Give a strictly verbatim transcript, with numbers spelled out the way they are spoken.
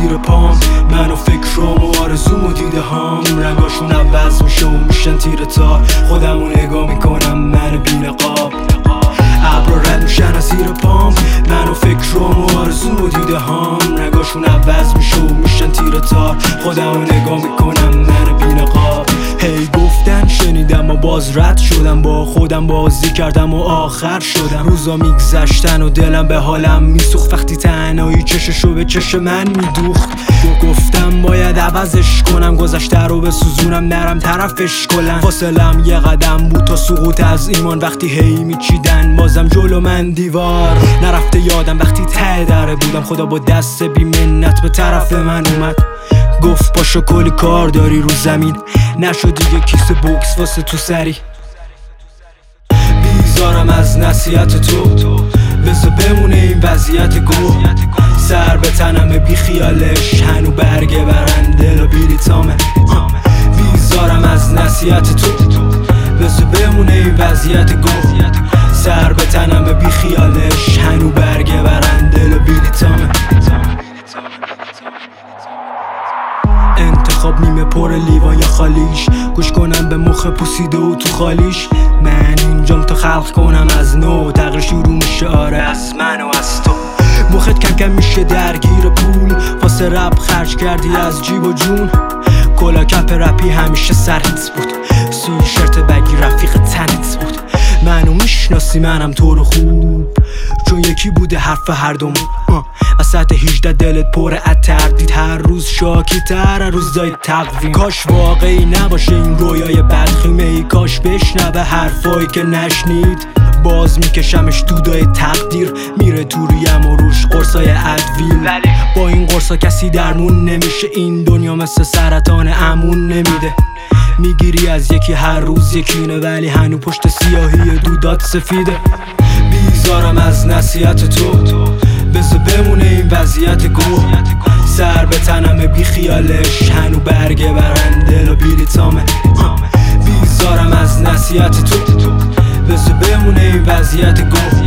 زیر پام، من و فکرام و آرزوم و دیده هام رنگاشون عوض میشه و میشن تیر تار. خودمو نگاه میکنم من بی نقاب، ابرا رد میشن از زیر پام، من و فکرام و آرزوم و دیده هام رنگاشون عوض میشه و میشن تیر تار. خودمو نگاه میکنم من بی نقاب. هی گفتن شنیدم و باز رد شدم، با خودم بازی کردم و آخر شدم. روزا میگذشتن و دلم به حالم میسوخت، وقتی تنهایی چششو به چش من میدوخت. گفتم باید عوضش کنم، گذشته رو بسوزونم نرم طرفش کلن. فاصلم یه قدم بود تا سقوط از ایمان، وقتی هی میچیدن بازم جلو من دیوار. نرفته یادم وقتی ته دره بودم، خدا با دست بی منت به طرف من اومد. گفت پاشو کلی کار داری رو زمین، نشد دیگه کیسه بوکس واسه تو سری. بیزارم از نصیحت تو، بذار بمونه این وضعیت گو. سر به تنم بی خیالش، هنو برگه برنده و بیریتامه. بیزارم از نصیحت تو، بذار بمونه این وضعیت گو. سر به تنم بی خیالش، هنو برگه برنده و بیریتامه. انتخاب نیمه پر لیوان یا خالیش، گوش کنم به مخ پوسیده و تو خالیش. من اینجام تا خلق کنم از نو، تغییر شروع میشه آره از من و از تو. مخت کم کم میشه درگیر پول، واسه رپ خرج کردی از جیب و جون. کلا کپ رپی همیشه سرهیت بود، سوی شرط بگی رفیق تنت بود. منو میشناسی منم تو رو خوب، چون یکی بوده حرف هر دومون. وسط هجده دلت پر از تردید، هر روز شاکی تر هر روز دای تقویم. کاش واقعی نباشه این رویای بدخیمه ای، کاش بشنوه حرفایی که نشنید. باز میکشمش دودای تقدیر، میره تو ریم و روش قرصای ادویل. با این قرصا کسی درمون نمیشه، این دنیا مثل سرطان امون نمیده. میگیری از یکی هر روز یکینه، ولی هنو پشت سیاهی دودات سفیده. بیزارم از نصیحت تو، بذار بمونه این وضعیت گو. سر به تنم بی خیالش، هنو برگه برنده و بیریتامه. بیزارم از نصیحت تو، بذار بمونه این وضعیت گو.